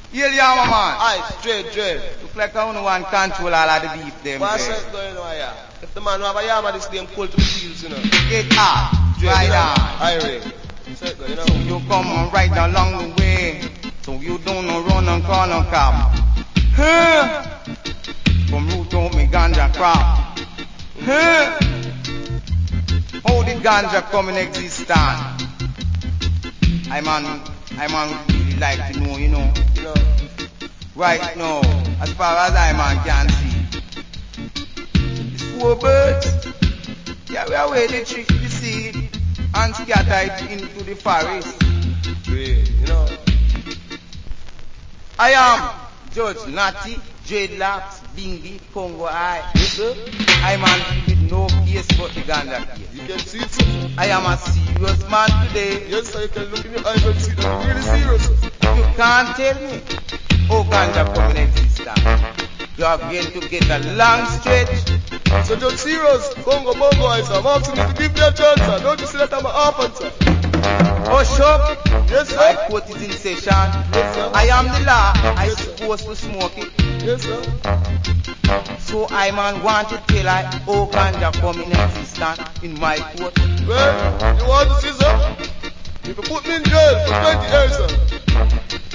Yeah, yeah, my man. Aye, dread. Look like I only want control all of the beef them. What's that going on here? If the man who have a yama, this name cold to the fields, you know. Get up, right on. Irie. You know. So you come right along the way. So you don't no run and call no cab. Huh? From root out me ganja crop. Huh? How did ganja come in existence? I man really like to know, you know. Right now, as far as I man can see, it's 4 birds. Yeah, we are where they trick the seed and scatter it into the forest. You know. I am Judge Natty, Dreadlocks, Bingy, Congo Eye. Yes, sir. I man with no case but the ganja case. You can see it, sir. I am a serious man today. Yes, sir. You can look in your eyes and see that I'm really serious. You can't tell me how ganja come in existence. You are going to get a long stretch. So just serious, Congo Bongo, I sir. I'm asking you to give me a chance, sir. Don't you see that I'm an orphan, sir? Oh, sure. Yes, sir. My court is in session. Yes, sir. I am the law. I Yes, sir. supposed to smoke it. Yes, sir. So I man want to tell I how ganja come in existence in my court. Well, you want to see, sir? You can put me in jail for 20 years, sir.